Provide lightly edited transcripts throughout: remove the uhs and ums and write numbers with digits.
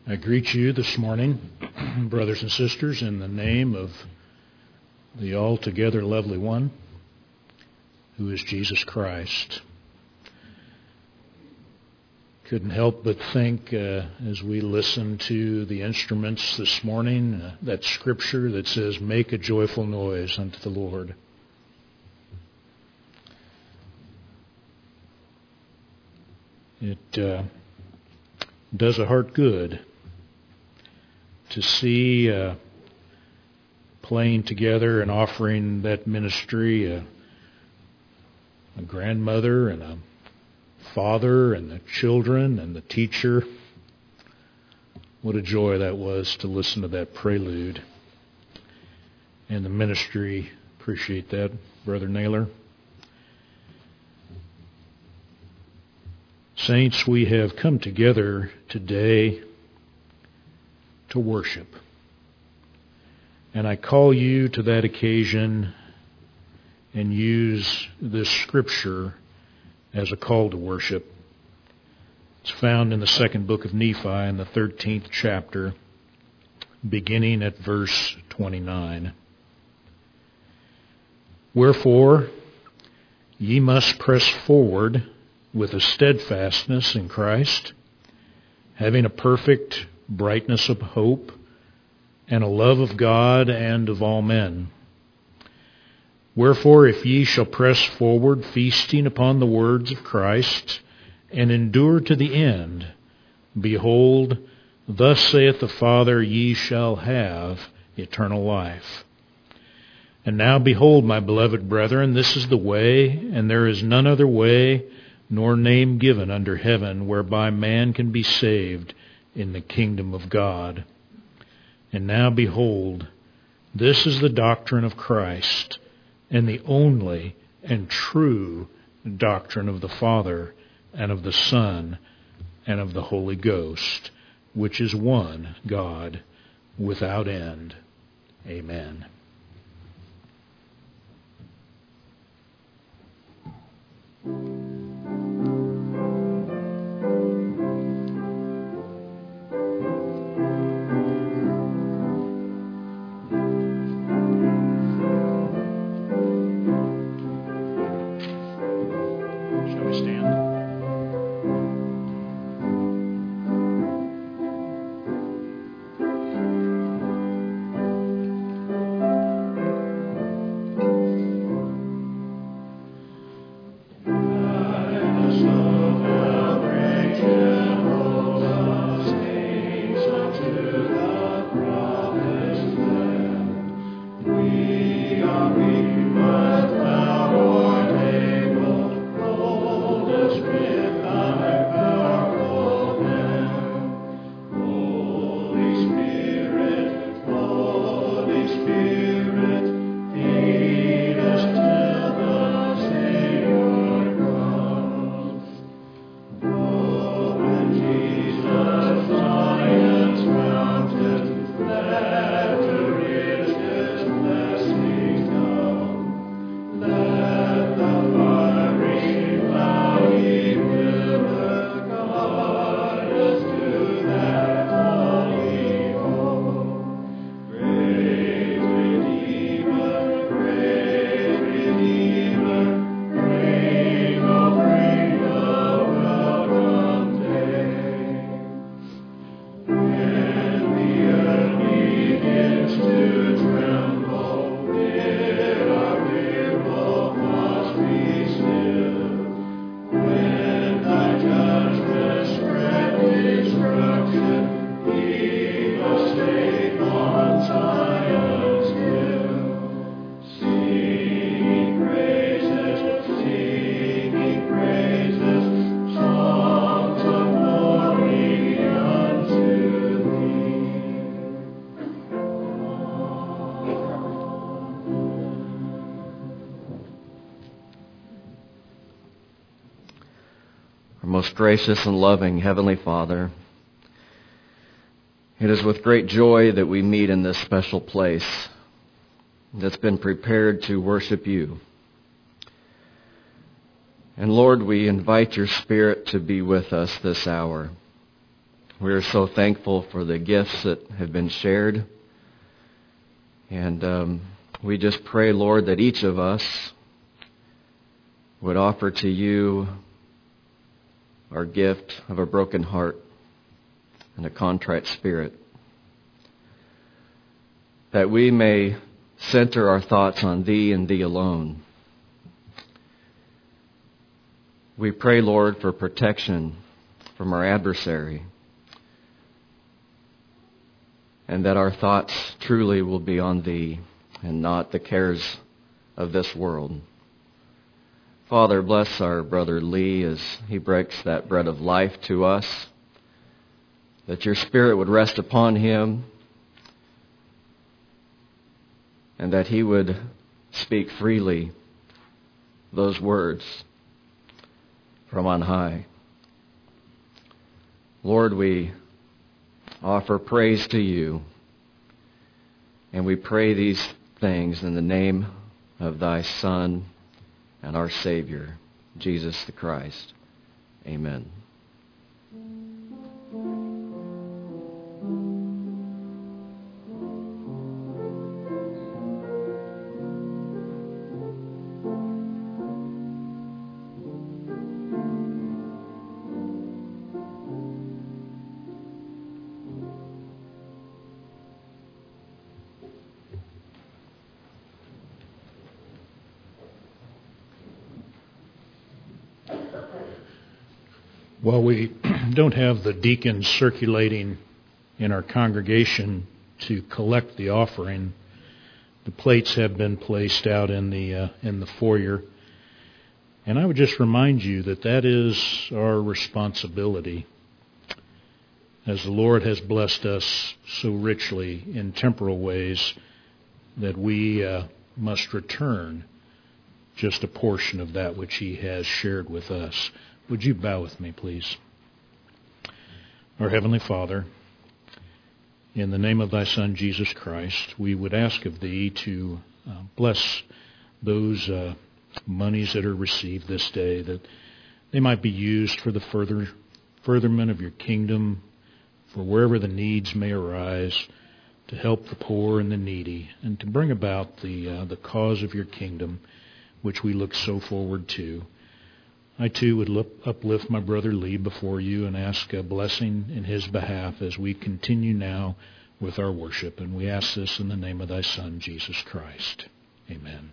I greet you this morning, brothers and sisters, in the name of the altogether lovely one, who is Jesus Christ. Couldn't help but think as we listen to the instruments this morning, that scripture that says, "Make a joyful noise unto the Lord." It does a heart good to see playing together and offering that ministry a grandmother and a father and the children and the teacher. What a joy that was to listen to that prelude. And the ministry, appreciate that, Brother Naylor. Saints, we have come together today to worship. And I call you to that occasion and use this scripture as a call to worship. It's found in the second book of Nephi in the 13th chapter, beginning at verse 29. "Wherefore ye must press forward with a steadfastness in Christ, having a perfect brightness of hope, and a love of God and of all men. Wherefore, if ye shall press forward, feasting upon the words of Christ, and endure to the end, behold, thus saith the Father, ye shall have eternal life. And now behold, my beloved brethren, this is the way, and there is none other way, nor name given under heaven, whereby man can be saved in the kingdom of God. And now behold, this is the doctrine of Christ, and the only and true doctrine of the Father, and of the Son, and of the Holy Ghost, which is one God, without end. Amen." Most gracious and loving Heavenly Father, it is with great joy that we meet in this special place that's been prepared to worship you. And Lord, we invite your Spirit to be with us this hour. We are so thankful for the gifts that have been shared. And we just pray, Lord, that each of us would offer to you our gift of a broken heart and a contrite spirit, that we may center our thoughts on Thee and Thee alone. We pray, Lord, for protection from our adversary, and that our thoughts truly will be on Thee and not the cares of this world. Father, bless our brother Lee as he breaks that bread of life to us, that your Spirit would rest upon him, and that he would speak freely those words from on high. Lord, we offer praise to you, and we pray these things in the name of thy Son and our Savior, Jesus the Christ. Amen. While we don't have the deacons circulating in our congregation to collect the offering, the plates have been placed out in the foyer. And I would just remind you that that is our responsibility. As the Lord has blessed us so richly in temporal ways, that we must return just a portion of that which He has shared with us. Would you bow with me, please? Our Heavenly Father, in the name of Thy Son, Jesus Christ, we would ask of Thee to bless those monies that are received this day, that they might be used for the furtherment of Your kingdom, for wherever the needs may arise, to help the poor and the needy, and to bring about the cause of Your kingdom, which we look so forward to. I too would uplift my brother Lee before You and ask a blessing in his behalf as we continue now with our worship. And we ask this in the name of Thy Son, Jesus Christ. Amen.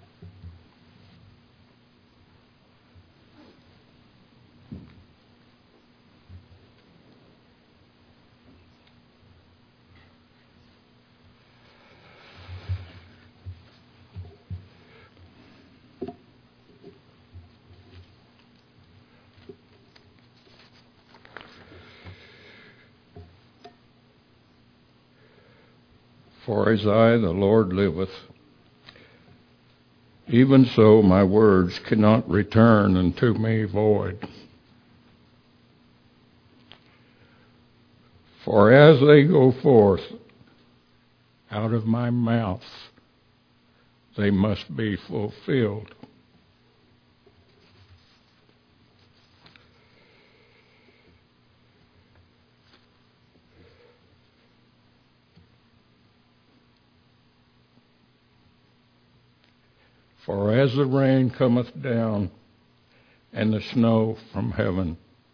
For as I, the Lord, liveth, even so my words cannot return unto me void. For as they go forth out of my mouth, they must be fulfilled. For as the rain cometh down, and the snow from heaven,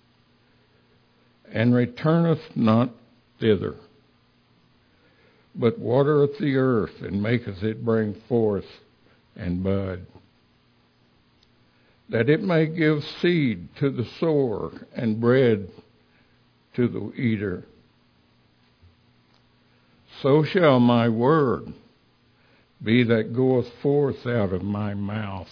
and returneth not thither, but watereth the earth, and maketh it bring forth and bud, that it may give seed to the sower, and bread to the eater, so shall my word be that goeth forth out of my mouth.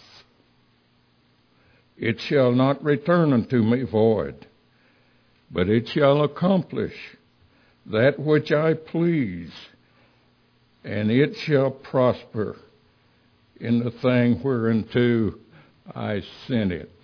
It shall not return unto me void, but it shall accomplish that which I please, and it shall prosper in the thing whereunto I sent it.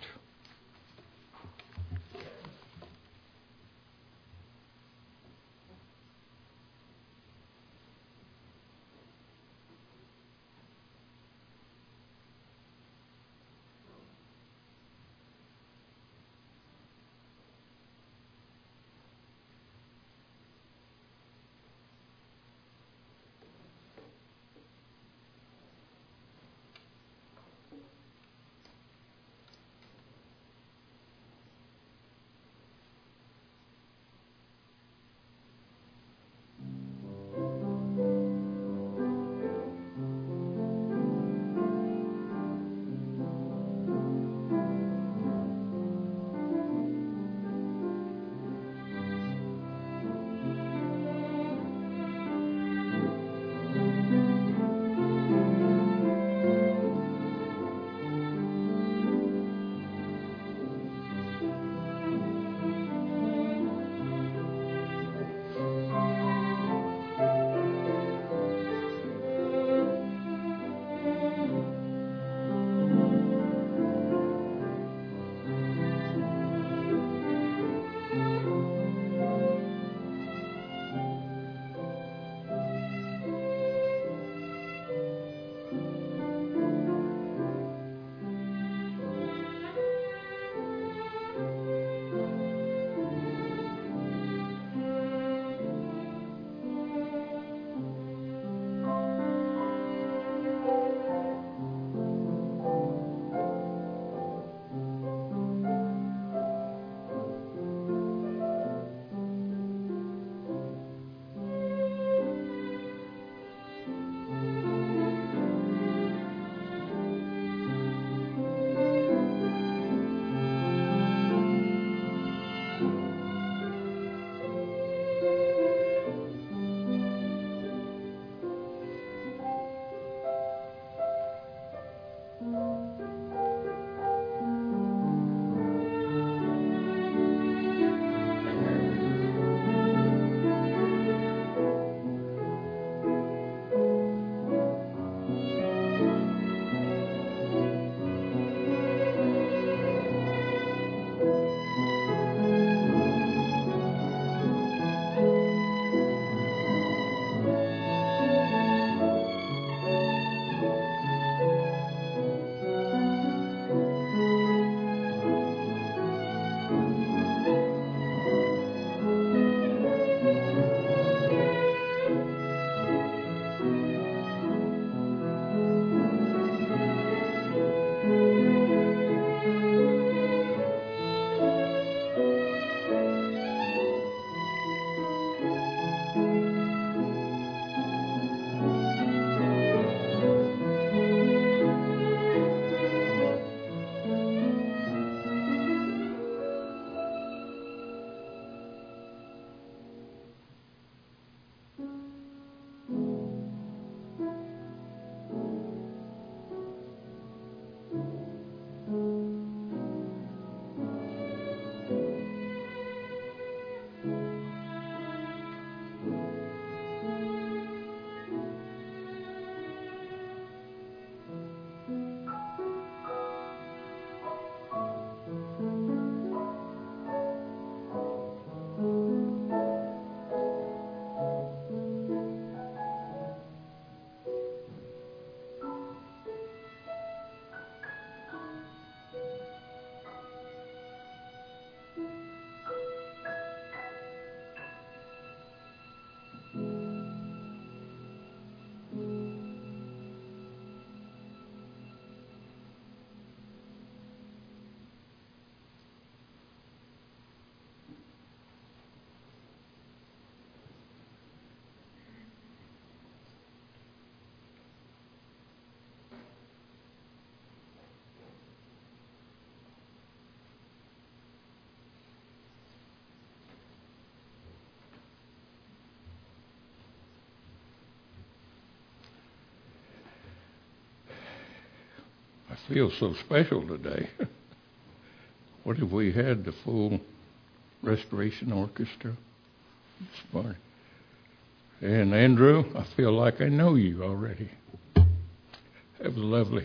feel so special today. What if we had the full Restoration Orchestra this morning? And Andrew, I feel like I know you already. That was lovely.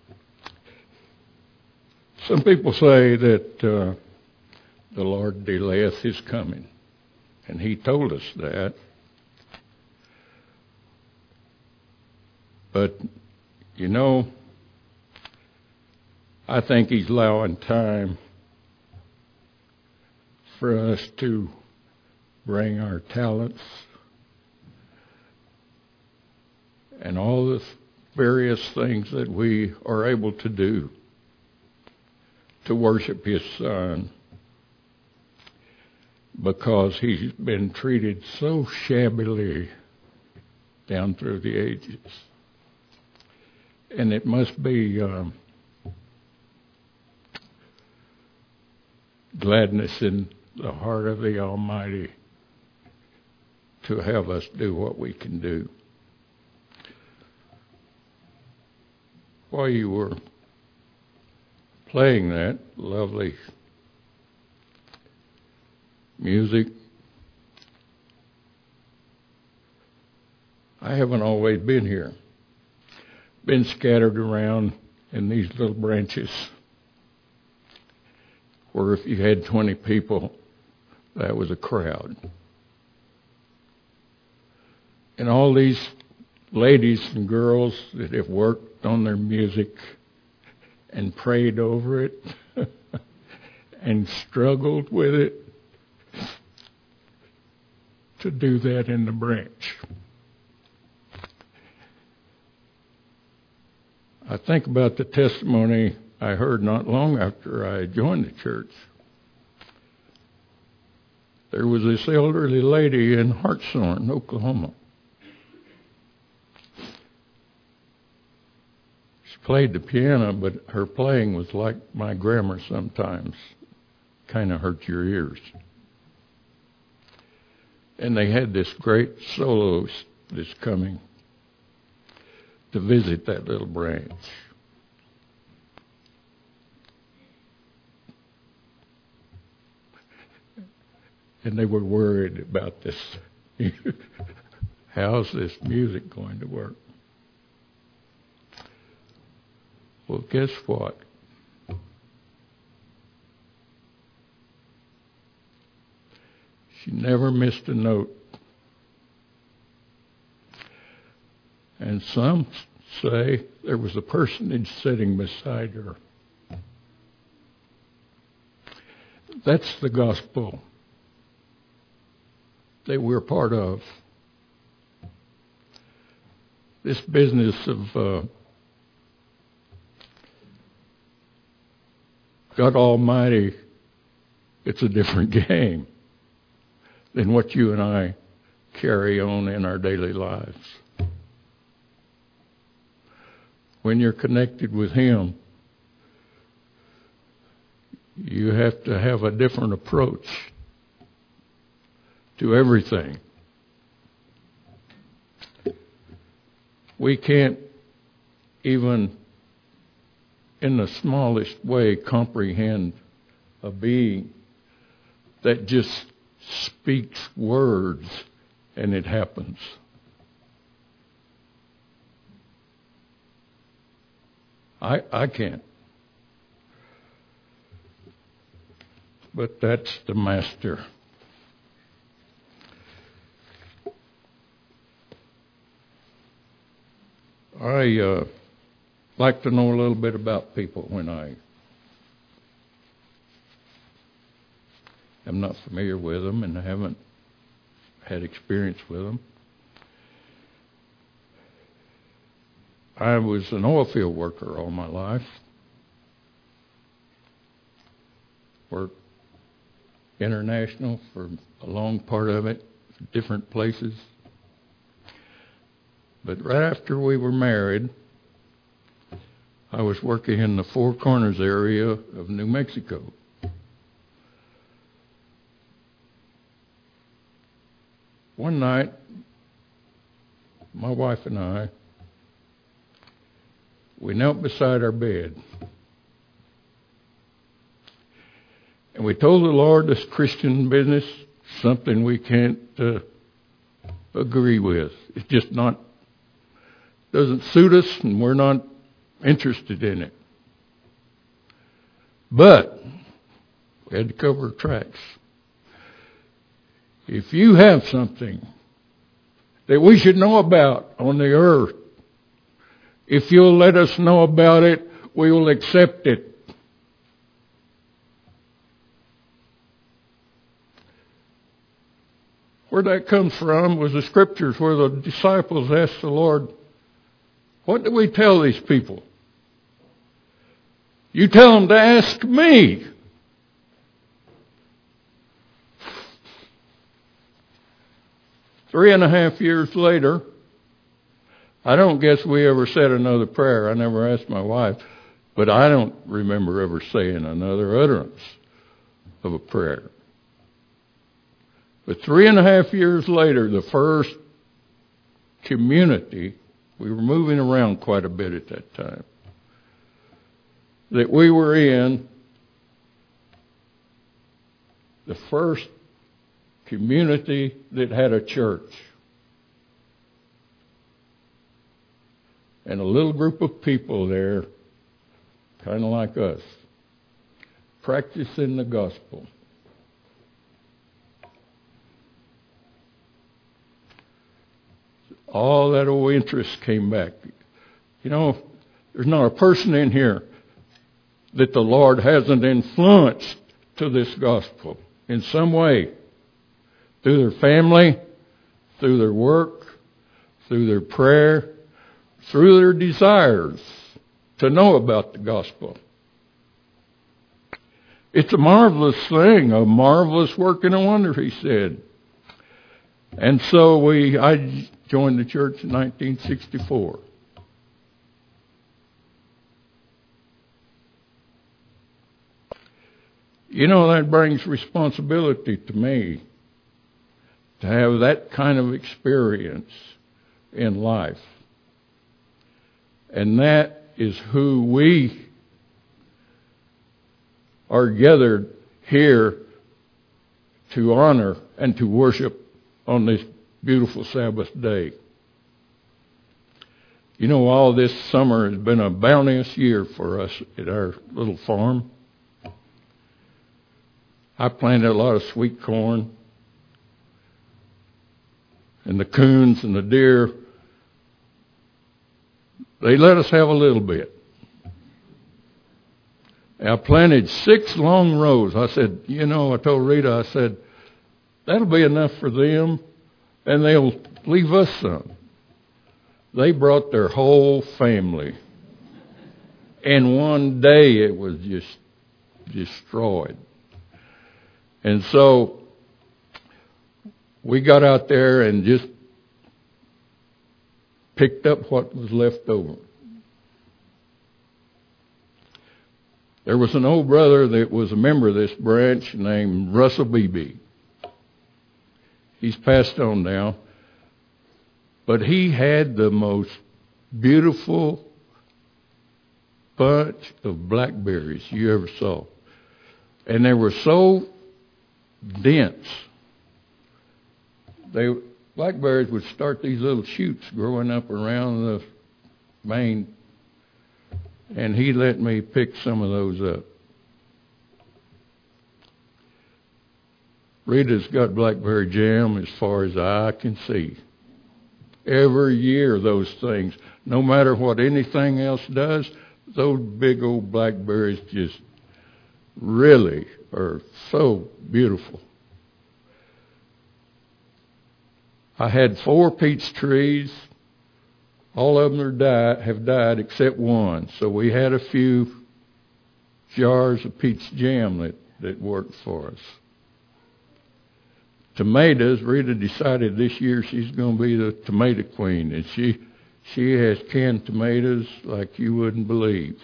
Some people say that the Lord delayeth his coming, and he told us that. But, you know, I think he's allowing time for us to bring our talents and all the various things that we are able to do to worship his Son, because he's been treated so shabbily down through the ages. And it must be gladness in the heart of the Almighty to have us do what we can do. While you were playing that lovely music, I haven't always been here. Been scattered around in these little branches where if you had 20 people, that was a crowd. And all these ladies and girls that have worked on their music and prayed over it and struggled with it to do that in the branch. I think about the testimony I heard not long after I joined the church. There was this elderly lady in Hartshorn, Oklahoma. She played the piano, but her playing was like my grammar sometimes. Kind of hurt your ears. And they had this great soloist that's coming to visit that little branch. And they were worried about this. How's this music going to work? Well, guess what? She never missed a note. And some say there was a personage sitting beside her. That's the gospel that we're part of. This business of God Almighty, it's a different game than what you and I carry on in our daily lives. When you're connected with him, you have to have a different approach to everything. We can't even in the smallest way comprehend a being that just speaks words and it happens. I can't. But that's the master. I like to know a little bit about people when I am not familiar with them and I haven't had experience with them. I was an oil field worker all my life. Worked international for a long part of it, different places. But right after we were married, I was working in the Four Corners area of New Mexico. One night, my wife and I We knelt beside our bed. And we told the Lord this Christian business, something we can't agree with. It's just not, doesn't suit us, and we're not interested in it. But we had to cover our tracks. If you have something that we should know about on the earth, if you'll let us know about it, we will accept it. Where that comes from was the scriptures where the disciples asked the Lord, what do we tell these people? You tell them to ask me. Three and a half years later, I don't guess we ever said another prayer. I never asked my wife, but I don't remember ever saying another utterance of a prayer. But 3.5 years later, the first community, we were moving around quite a bit at that time, that we were in, the first community that had a church. And a little group of people there, kind of like us, practicing the gospel. All that old interest came back. You know, there's not a person in here that the Lord hasn't influenced to this gospel in some way. Through their family, through their work, through their prayer, through their desires to know about the gospel. It's a marvelous thing, a marvelous work and a wonder, he said. And so I joined the church in 1964. You know, that brings responsibility to me to have that kind of experience in life. And that is who we are gathered here to honor and to worship on this beautiful Sabbath day. You know, all this summer has been a bounteous year for us at our little farm. I planted a lot of sweet corn. And the coons and the deer, they let us have a little bit. And I planted 6 long rows. I said, you know, I told Rita, I said, that'll be enough for them, and they'll leave us some. They brought their whole family. And one day it was just destroyed. And so we got out there and just picked up what was left over. There was an old brother that was a member of this branch named Russell Beebe. He's passed on now. But he had the most beautiful bunch of blackberries you ever saw. And they were so dense. Blackberries would start these little shoots growing up around the main, and he let me pick some of those up. Rita's got blackberry jam as far as the eye can see. Every year those things, no matter what anything else does, those big old blackberries just really are so beautiful. I had 4 peach trees. All of them have died except one. So we had a few jars of peach jam that worked for us. Tomatoes, Rita decided this year she's going to be the tomato queen. And she has canned tomatoes like you wouldn't believe.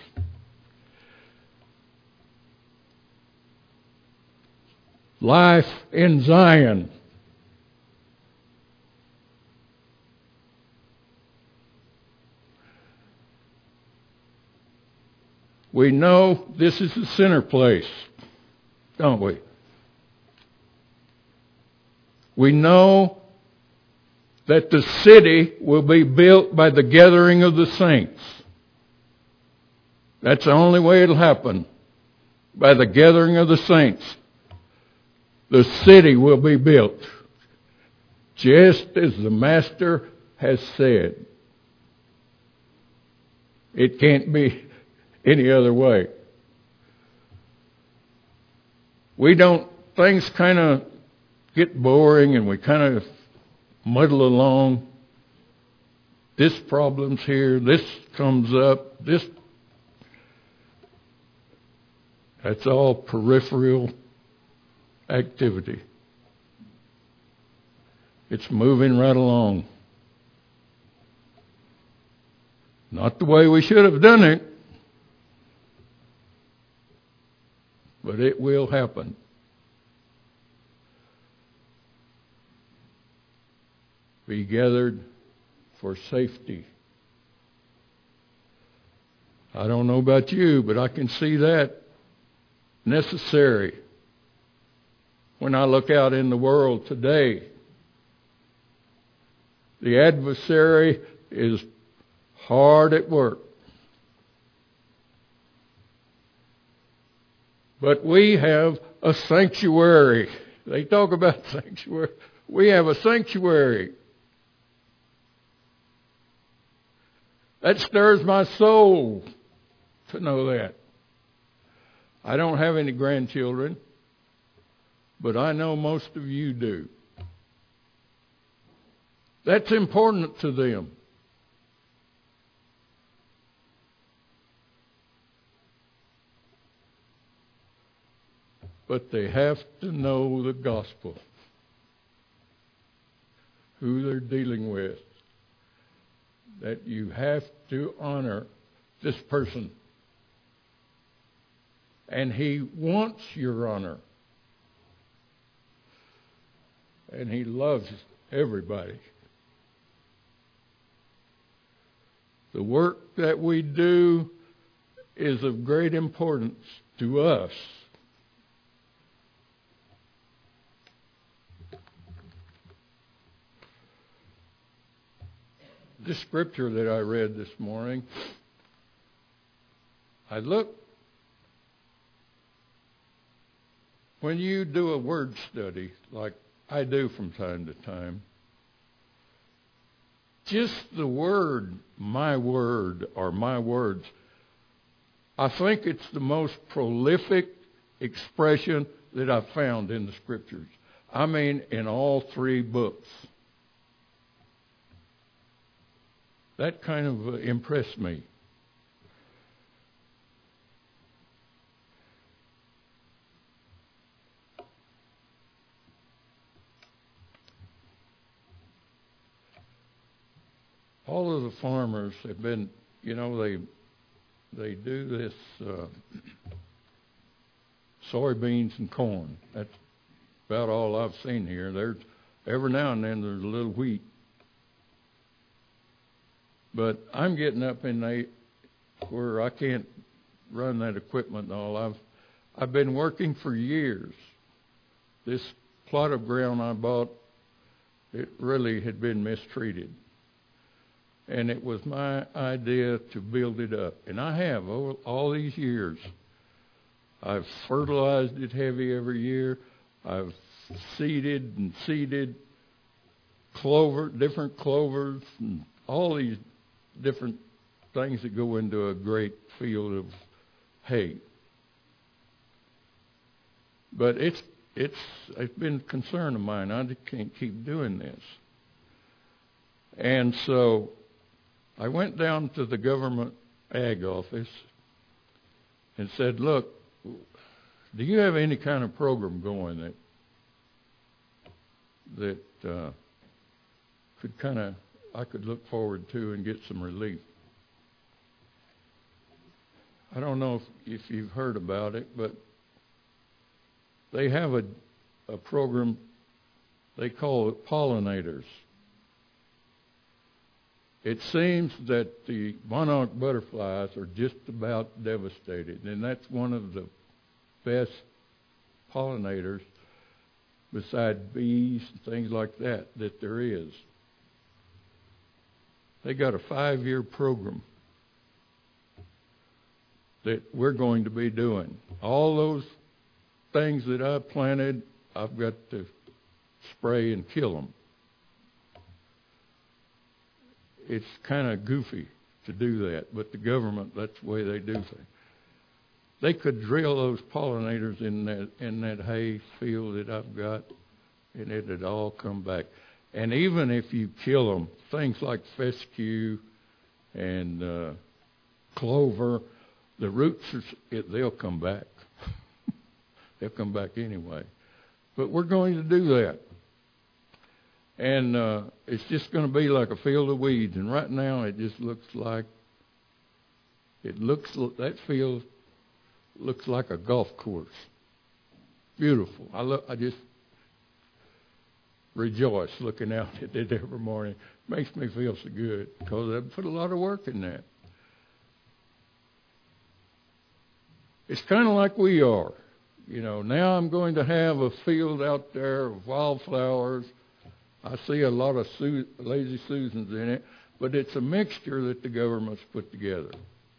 Life in Zion. We know this is the center place, don't we? We know that the city will be built by the gathering of the saints. That's the only way it'll happen, by the gathering of the saints. The city will be built, just as the Master has said. It can't be any other way. Things kind of get boring and we kind of muddle along. This problem's here, this comes up, that's all peripheral activity. It's moving right along. Not the way we should have done it, but it will happen. Be gathered for safety. I don't know about you, but I can see that necessary when I look out in the world today. The adversary is hard at work. But we have a sanctuary. They talk about sanctuary. We have a sanctuary. That stirs my soul to know that. I don't have any grandchildren, but I know most of you do. That's important to them. But they have to know the gospel, who they're dealing with, that you have to honor this person. And he wants your honor. And he loves everybody. The work that we do is of great importance to us. This scripture that I read this morning, I looked. When you do a word study, like I do from time to time, just the word, my word, or my words, I think it's the most prolific expression that I've found in the Scriptures. I mean, in all three books. That kind of impressed me. All of the farmers have been, they do this soybeans and corn. That's about all I've seen here. There's every now and then there's a little wheat. But I'm getting up in where I can't run that equipment and all. I've been working for years. This plot of ground I bought, it really had been mistreated. And it was my idea to build it up. And I have all these years. I've fertilized it heavy every year. I've seeded different clovers, and all these different things that go into a great field of hay. But it's been a concern of mine. I just can't keep doing this. And so I went down to the government ag office and said, look, do you have any kind of program going that I could look forward to and get some relief? I don't know if you've heard about it, but they have a program they call it pollinators. It seems that the monarch butterflies are just about devastated, and that's one of the best pollinators, besides bees and things like that there is. They got a 5-year program that we're going to be doing. All those things that I planted, I've got to spray and kill them. It's kind of goofy to do that, but the government, that's the way they do things. They could drill those pollinators in that hay field that I've got, and it'd all come back. And even if you kill them, things like fescue and clover, the roots, they'll come back. They'll come back anyway. But we're going to do that. And it's just going to be like a field of weeds. And right now it just looks like, that field looks like a golf course. Beautiful. I just rejoice looking out at it every morning. Makes me feel so good because I've put a lot of work in that. It's kind of like we are. You know, now I'm going to have a field out there of wildflowers. I see a lot of Lazy Susans in it, but it's a mixture that the government's put together.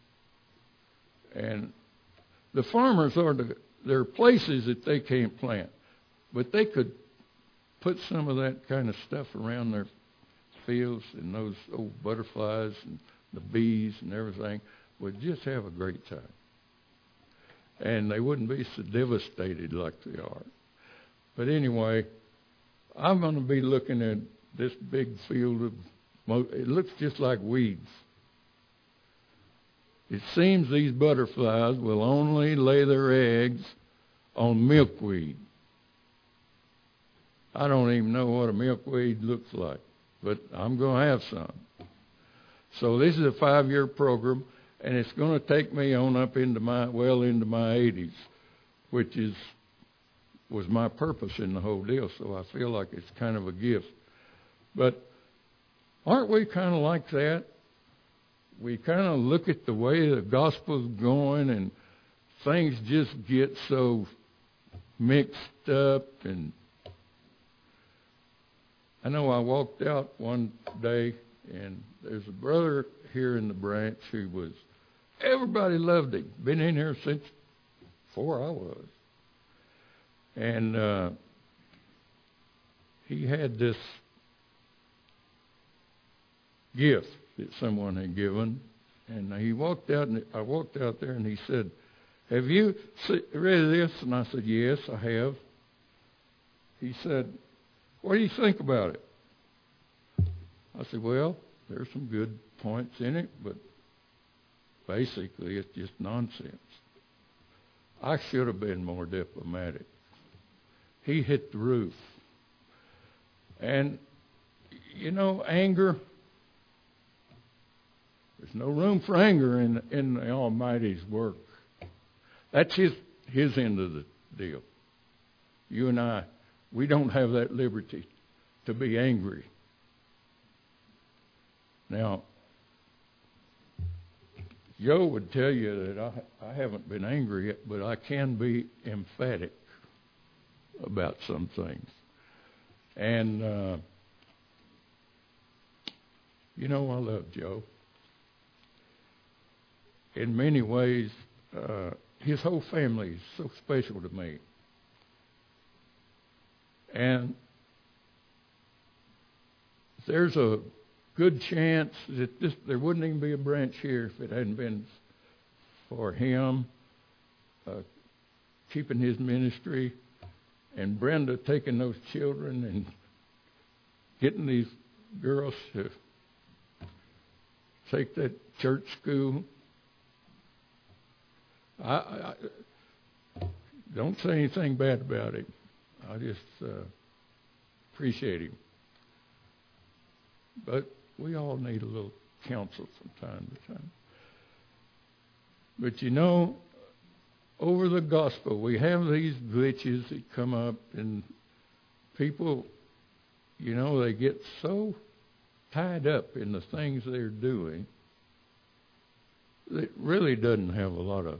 And the farmers there are places that they can't plant, but they could put some of that kind of stuff around their fields, and those old butterflies and the bees and everything would just have a great time. And they wouldn't be so devastated like they are. But anyway, I'm going to be looking at this big field of, it looks just like weeds. It seems these butterflies will only lay their eggs on milkweed. I don't even know what a milkweed looks like, but I'm going to have some. So this is a 5-year program, and it's going to take me on up into my 80s, which was my purpose in the whole deal. So I feel like it's kind of a gift. But aren't we kind of like that? We kind of look at the way the gospel's going, and things just get so mixed up. And I know I walked out one day, and there's a brother here in the branch who everybody loved him. Been in here since before I was. And he had this gift that someone had given. And he walked out, and I walked out there, and he said, "Have you read this?" And I said, "Yes, I have." He said, "What do you think about it?" I said, "Well, there's some good points in it, but basically it's just nonsense." I should have been more diplomatic. He hit the roof. And, you know, anger, there's no room for anger in the Almighty's work. That's his end of the deal. You and I, we don't have that liberty to be angry. Now, Joe would tell you that I haven't been angry yet, but I can be emphatic about some things. And, you know, I love Joe. In many ways, his whole family is so special to me. And there's a good chance that there wouldn't even be a branch here if it hadn't been for him keeping his ministry, and Brenda taking those children and getting these girls to take that church school. I don't say anything bad about him. I just appreciate him. But we all need a little counsel from time to time. But you know, over the gospel, we have these glitches that come up, and people, you know, they get so tied up in the things they're doing that really doesn't have a lot of...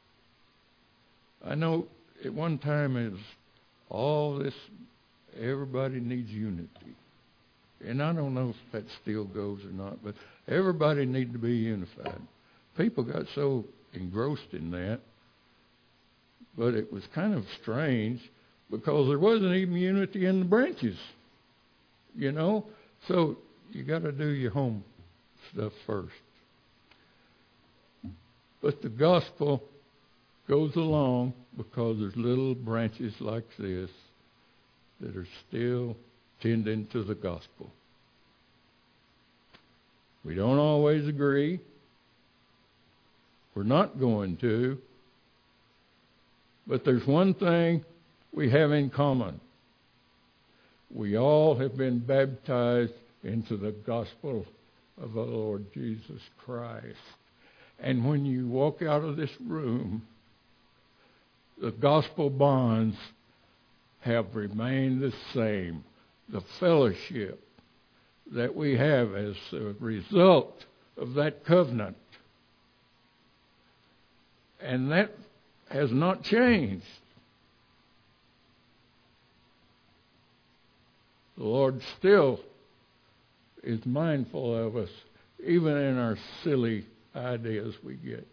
I know at one time it was all this, everybody needs unity. And I don't know if that still goes or not, but everybody needs to be unified. People got so engrossed in that, but it was kind of strange because there wasn't even unity in the branches, you know? So you got to do your home stuff first. But the gospel goes along because there's little branches like this that are still tending to the gospel. We don't always agree. We're not going to. But there's one thing we have in common. We all have been baptized into the gospel of the Lord Jesus Christ. And when you walk out of this room, the gospel bonds have remained the same. The fellowship that we have as a result of that covenant. And that has not changed. The Lord still is mindful of us, even in our silly ideas we get.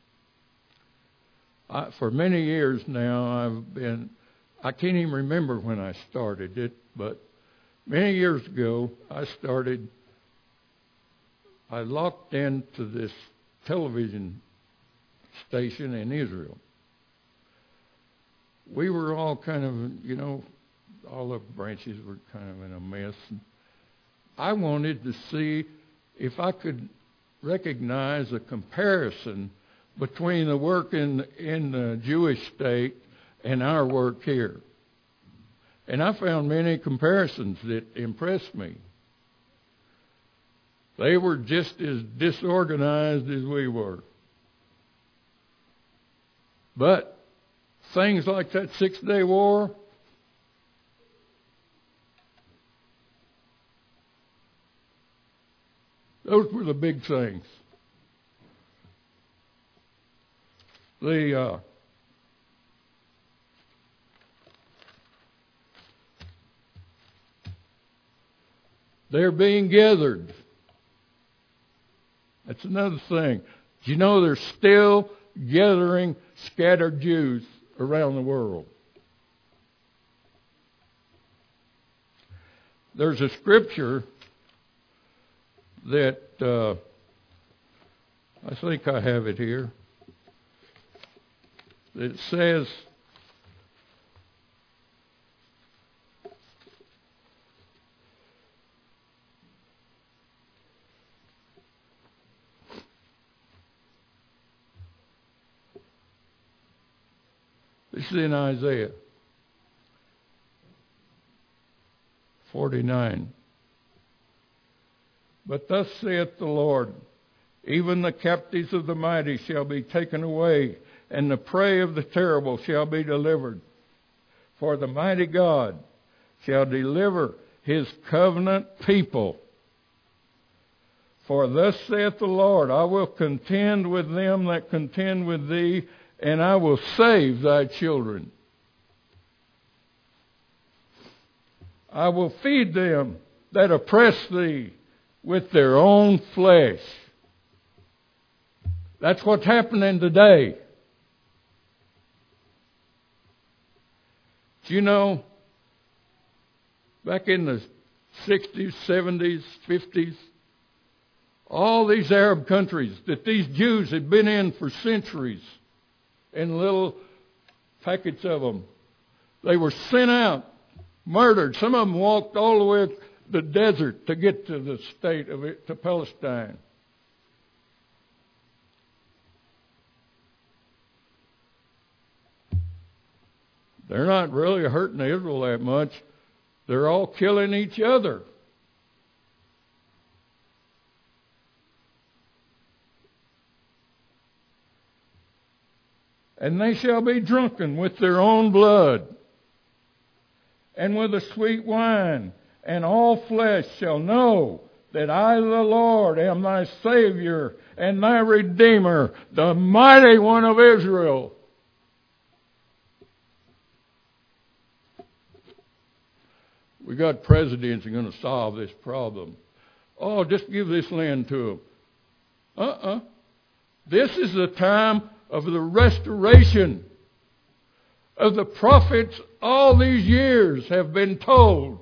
For many years now, I can't even remember when I started it, but many years ago, I locked into this television station in Israel. We were all kind of, all the branches were kind of in a mess. I wanted to see if I could recognize a comparison between the work in the Jewish state and our work here. And I found many comparisons that impressed me. They were just as disorganized as we were. But things like that 6-Day War, those were the big things. They're being gathered. That's another thing. Do you know they're still gathering scattered Jews around the world? There's a scripture that I think I have it here. It says, this is in Isaiah 49. But thus saith the Lord, even the captives of the mighty shall be taken away, and the prey of the terrible shall be delivered. For the mighty God shall deliver his covenant people. For thus saith the Lord, I will contend with them that contend with thee, and I will save thy children. I will feed them that oppress thee with their own flesh. That's what's happening today. Do you know, back in the 60s, 70s, 50s, all these Arab countries that these Jews had been in for centuries, in little packets of them, they were sent out, murdered. Some of them walked all the way the desert to get to the state of it, to Palestine. They're not really hurting Israel that much. They're all killing each other. And they shall be drunken with their own blood, and with the sweet wine, and all flesh shall know that I, the Lord, am thy Savior and thy Redeemer, the mighty one of Israel. We got presidents who are going to solve this problem. Oh, just give this land to them. This is the time of the restoration of the prophets. All these years have been told.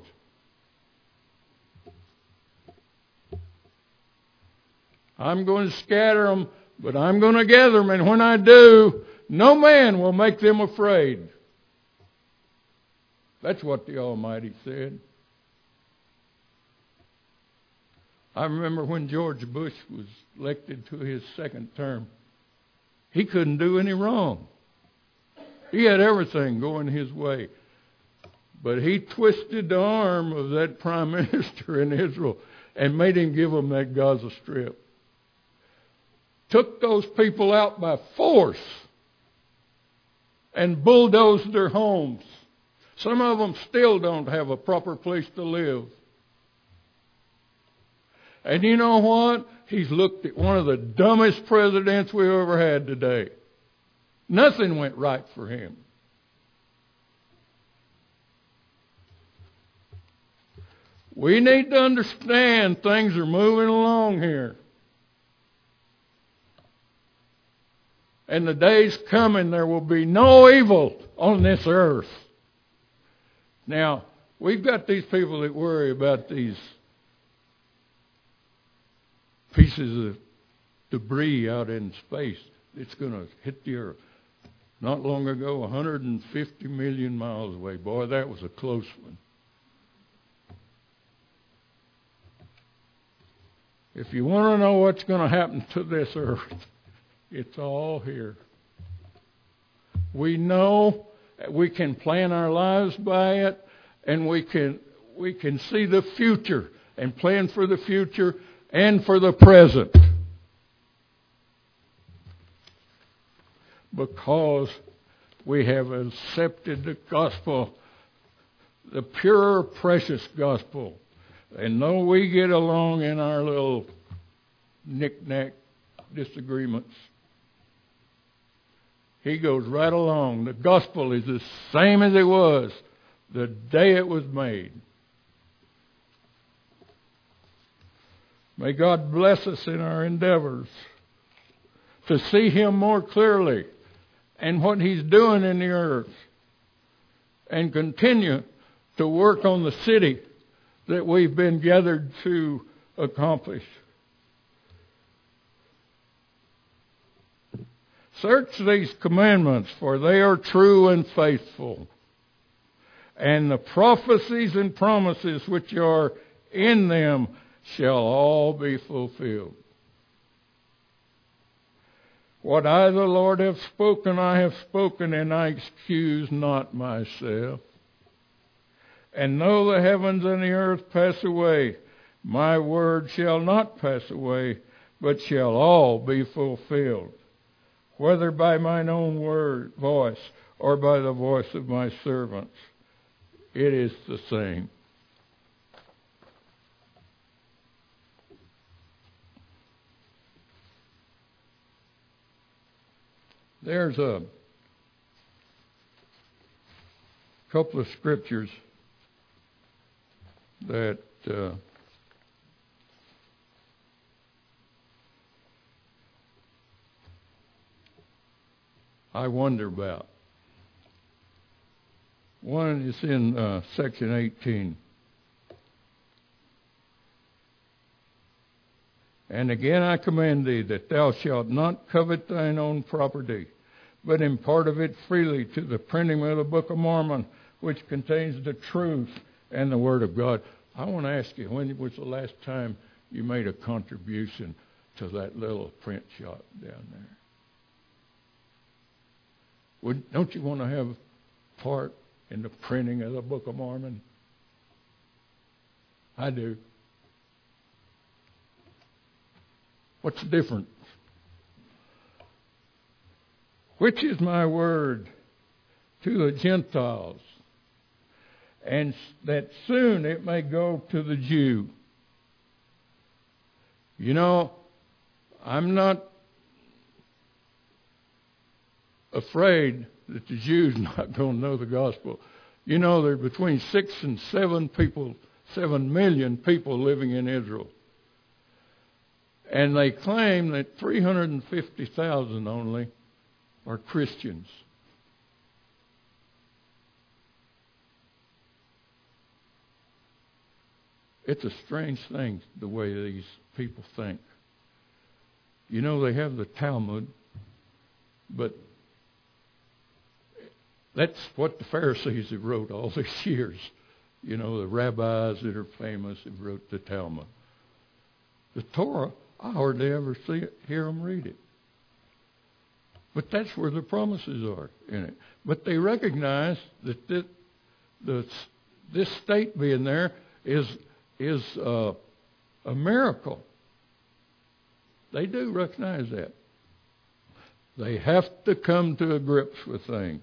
I'm going to scatter them, but I'm going to gather them. And when I do, no man will make them afraid. That's what the Almighty said. I remember when George Bush was elected to his second term. He couldn't do any wrong. He had everything going his way. But he twisted the arm of that prime minister in Israel and made him give them that Gaza Strip. Took those people out by force and bulldozed their homes. Some of them still don't have a proper place to live. And you know what? He's looked at one of the dumbest presidents we ever had today. Nothing went right for him. We need to understand things are moving along here. And the day's coming there will be no evil on this earth. Now, we've got these people that worry about these pieces of debris out in space. It's going to hit the earth. Not long ago, 150 million miles away. Boy, that was a close one. If you want to know what's going to happen to this earth, it's all here. We know we can plan our lives by it, and we can see the future and plan for the future and for the present. Because we have accepted the gospel, the pure, precious gospel. And though we get along in our little knick-knack disagreements, he goes right along. The gospel is the same as it was the day it was made. May God bless us in our endeavors to see Him more clearly and what He's doing in the earth, and continue to work on the city that we've been gathered to accomplish. Search these commandments, for they are true and faithful. And the prophecies and promises which are in them shall all be fulfilled. What I, the Lord, have spoken, I have spoken, and I excuse not myself. And though the heavens and the earth pass away, my word shall not pass away, but shall all be fulfilled. Whether by mine own voice or by the voice of my servants, it is the same. There's a couple of scriptures that I wonder about. One is in section 18. And again I command thee that thou shalt not covet thine own property, but impart of it freely to the printing of the Book of Mormon, which contains the truth and the Word of God. I want to ask you, when was the last time you made a contribution to that little print shop down there? Don't you want to have part in the printing of the Book of Mormon? I do. What's the difference? Which is my word to the Gentiles, and that soon it may go to the Jew. You know, I'm not afraid that the Jews not going to know the gospel. You know, there are between 6 and 7 million people living in Israel. And they claim that 350,000 only are Christians. It's a strange thing, the way these people think. You know, they have the Talmud, but that's what the Pharisees have wrote all these years. You know, the rabbis that are famous have wrote the Talmud. The Torah, I hardly ever hear them read it. But that's where the promises are in it. But they recognize that this state being there is a miracle. They do recognize that. They have to come to grips with things.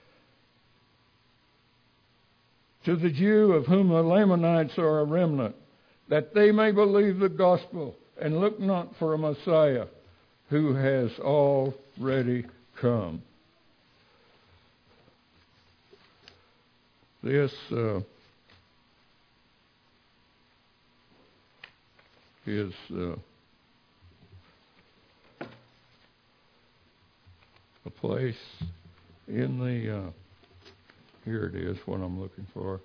To the Jew of whom the Lamanites are a remnant, that they may believe the gospel and look not for a Messiah who has already come. This is a place in the here it is, what I'm looking for.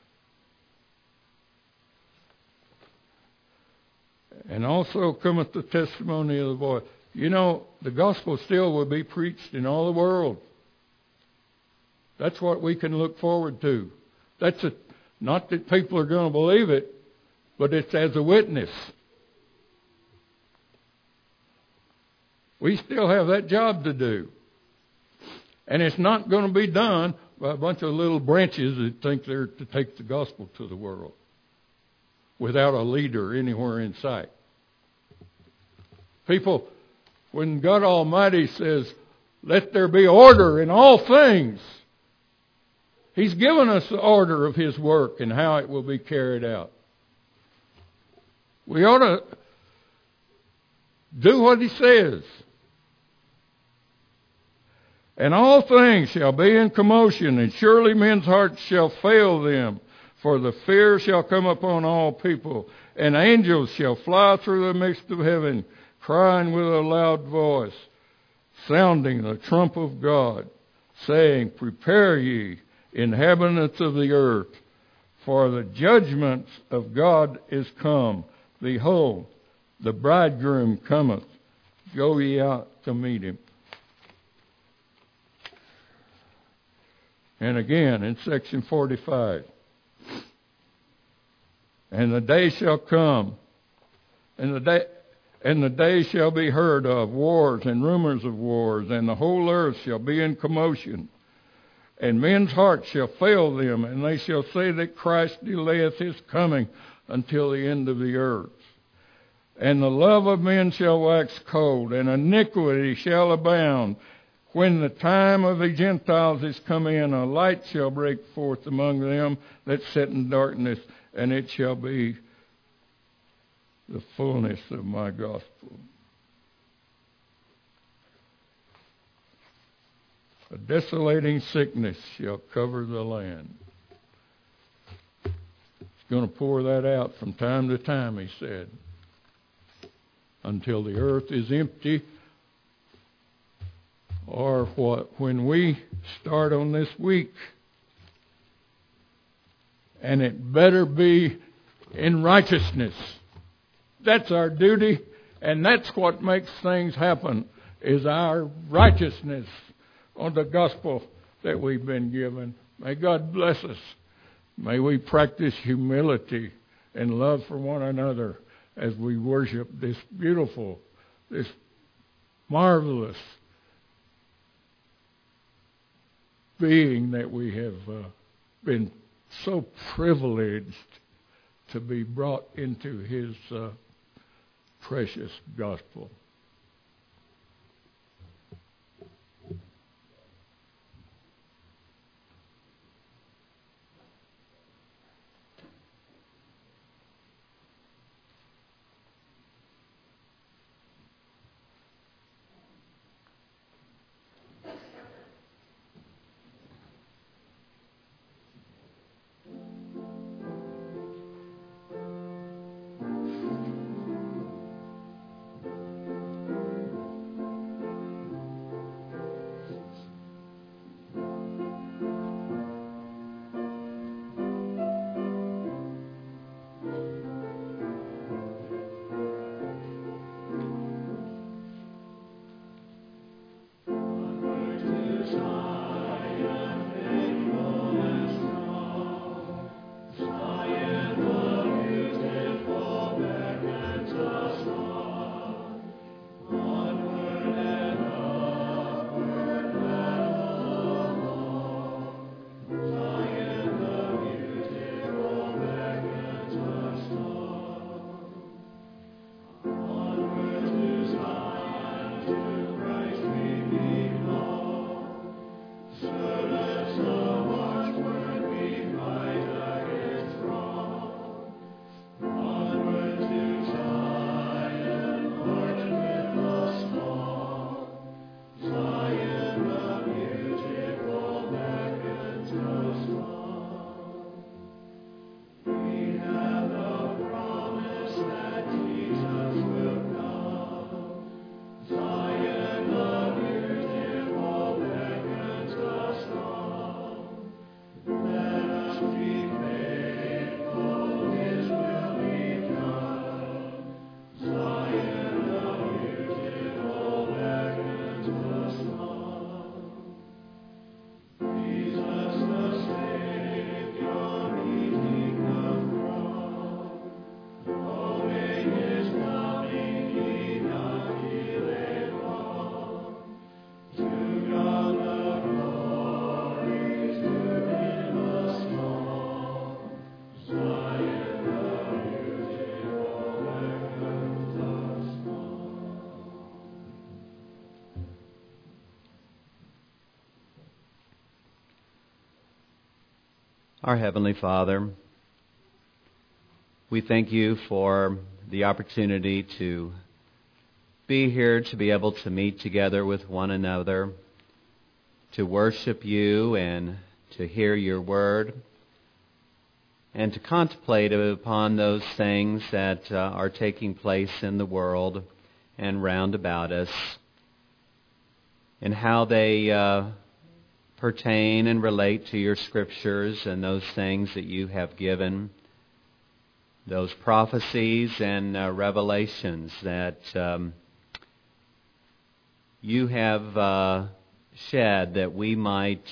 And also cometh the testimony of the voice. You know, the gospel still will be preached in all the world. That's what we can look forward to. Not that people are going to believe it, but it's as a witness. We still have that job to do. And it's not going to be done by a bunch of little branches that think they're to take the gospel to the world without a leader anywhere in sight. People, when God Almighty says, let there be order in all things, He's given us the order of His work and how it will be carried out. We ought to do what He says. And all things shall be in commotion, and surely men's hearts shall fail them. For the fear shall come upon all people, and angels shall fly through the midst of heaven, crying with a loud voice, sounding the trump of God, saying, prepare ye, inhabitants of the earth, for the judgment of God is come. Behold, the bridegroom cometh. Go ye out to meet him. And again in section 45. And the day shall come, and the day shall be heard of wars and rumors of wars, and the whole earth shall be in commotion. And men's hearts shall fail them, and they shall say that Christ delayeth His coming until the end of the earth. And the love of men shall wax cold, and iniquity shall abound. When the time of the Gentiles is come in, a light shall break forth among them that sit in darkness, and it shall be the fullness of my gospel. A desolating sickness shall cover the land. It's going to pour that out from time to time, He said, until the earth is empty. Or when we start on this week, and it better be in righteousness. That's our duty, and that's what makes things happen, is our righteousness on the gospel that we've been given. May God bless us. May we practice humility and love for one another as we worship this beautiful, this marvelous being that we have been so privileged to be brought into His precious gospel. Our Heavenly Father, we thank you for the opportunity to be here, to be able to meet together with one another, to worship you and to hear your word, and to contemplate upon those things that are taking place in the world and round about us, and how they pertain and relate to your scriptures and those things that you have given, those prophecies and revelations that you have shed that we might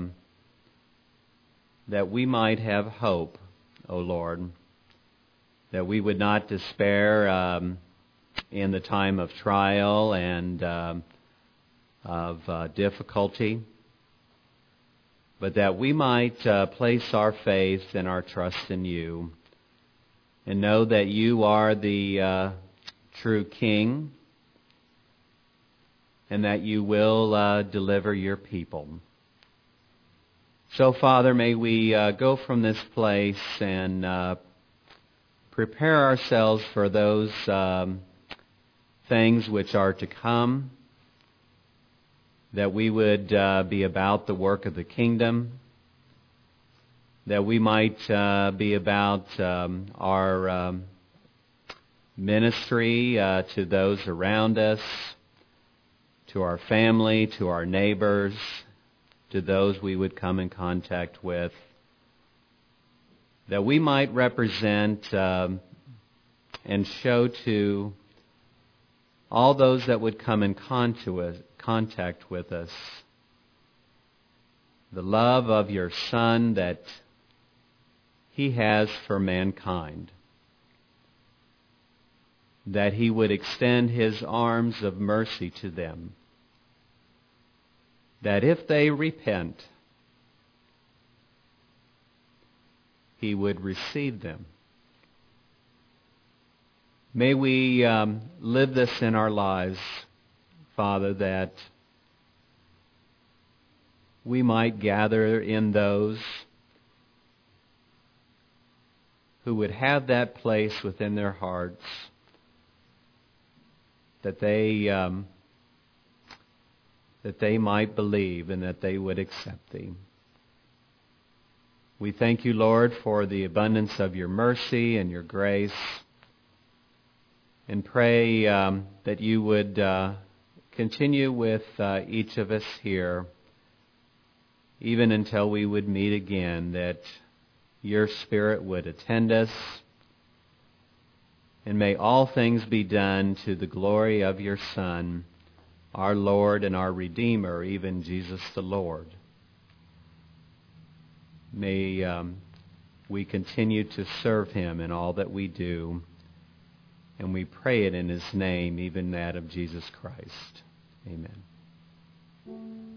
have hope, O Lord, that we would not despair in the time of trial and of difficulty, but that we might place our faith and our trust in you and know that you are the true King and that you will deliver your people. So, Father, may we go from this place and prepare ourselves for those things which are to come, that we would be about the work of the kingdom, that we might be about our ministry to those around us, to our family, to our neighbors, to those we would come in contact with, that we might represent and show to all those that would come in contact with us the love of your Son that He has for mankind, that He would extend His arms of mercy to them, that if they repent, He would receive them. May we live this in our lives, Father, that we might gather in those who would have that place within their hearts, that they might believe and that they would accept Thee. We thank you, Lord, for the abundance of your mercy and your grace, and pray that you would continue with each of us here, even until we would meet again, that your Spirit would attend us, and may all things be done to the glory of your Son, our Lord and our Redeemer, even Jesus the Lord. May we continue to serve Him in all that we do, and we pray it in His name, even that of Jesus Christ. Amen.